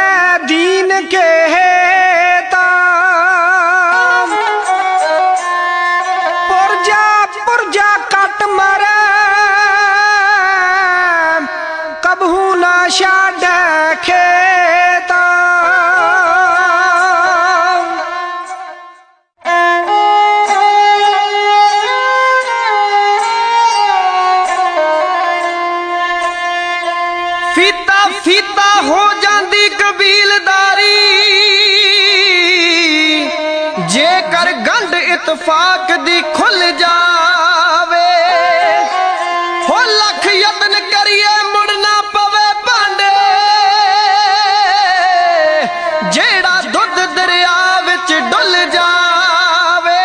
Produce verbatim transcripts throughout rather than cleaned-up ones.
दीन के ताम पुरजा पुरजा कट मरे कबहू ना छाड़ खेता। फीता फीता हो जाती कबीलदारी जेकर गंढ इतफाक दी खुल जावे हो लख यत्न करिए मुड़ना पवे भांडे जेड़ा दुध दरिया विच डुल जावे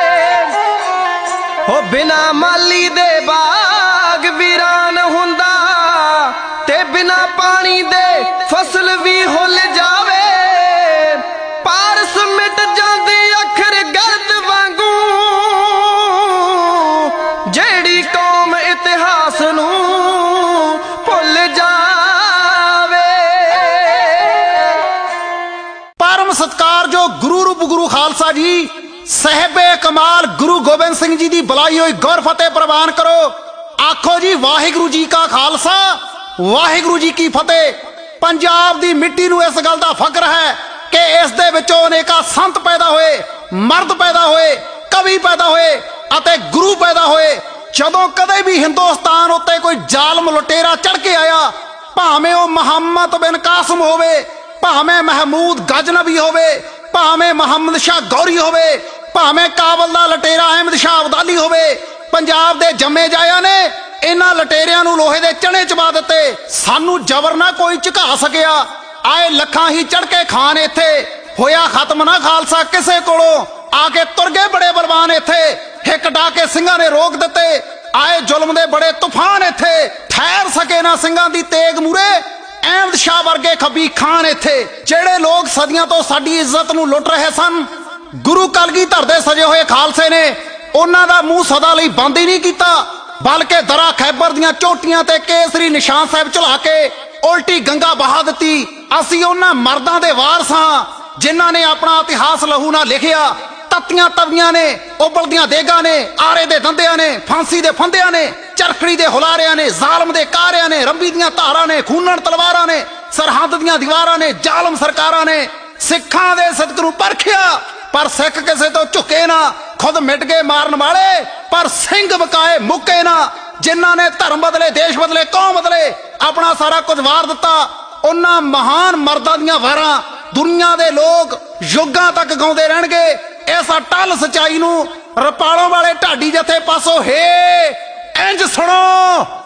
हो बिना माली दे बाग वीरान हुंदा ते बिना पानी दे फसल भी हुल जावे पारस मिट जाती अखर गर्द वांगू जेड़ी कौम इतिहास नू भुल जावे। परम सत्कार जो गुरु रूप गुरु खालसा जी साहिबे कमाल गुरु गोबिंद सिंह जी की बुलाई हुई गौर फतेह प्रवान करो। आखो जी वाहिगुरु जी का खालसा वाहिगुरु जी की फतेह। पंजाब दी मिट्टी नू इस गल दा फख्र है कि इस दे विचों अनेका संत पैदा होए मर्द पैदा होए कवि पैदा होए अते गुरु पैदा होए। जदों कदे भी हिंदुस्तान उत्ते कोई जालम लुटेरा चढ़ के आया भावें वो मुहम्मद बिन कासिम होवे भावें महमूद गजनबी होवे भावें मुहम्मद शाह गौरी होवे भावें काबल दा लुटेरा अहमद शाह अब्दाली होवे पंजाब दे जम्मे जाया ने इन्हां लटेरियां नूं लोहे दे चने चबा दिते। सानू जबर ना कोई झुका सकिया आए लखां ही चढ़ के खान इत्थे होया खत्म ना खालसा किसे कोलों आके तुर गए बड़े बलवान इत्थे हिक डाके सिंघां ने रोक दिते आए जुल्म दे बड़े तूफान इत्थे ठहर सके ना सिंघां दी तेग मूरे अहमद शाह वर्गे खबी खान इत्थे जेड़े लोग सदियां तो साडी इज्जत नूं लुट रहे सन गुरु कलगीधर दे सजे होए खालसे ने उन्हां दा मूंह सदा लई बंद ही नहीं कीता बल्कि दरा खैबर दियां चोटियां ते केसरी निशान साहिब चढ़ा के उल्टी गंगा बहा दिती। असी उन्हां मर्दां दे वारस हां जिन्हां ने अपना इतिहास लहू नाल लिखिया। तत्तियां तवियां ने उबलदियां देगां ने आरे दे दंदियां ने फांसी दे फंदियां ने चरखड़ी दे हुलारियां ने जालम दे कारियां ने रंबी दियां धारां ने खूनण तलवारां ने सरहद दियां दीवारां ने जालम सरकारां ने सिखां दे सदक नूं परखिया पर सिख किसे तो झुके ना खुद मिट गए मारन वाले पर सिंह बकाए मुके ना जिन्हां ने धर्म बदले देश बदले कौम बदले अपना सारा कुछ वार दिता। उन्हां महान मर्दां दियां वारां दुनिया दे लोग युगां तक गाउंदे रहणगे। इस अटल सच्चाई नूं रपालों वाले ढाडी जथे पासों हे इंज सुनो।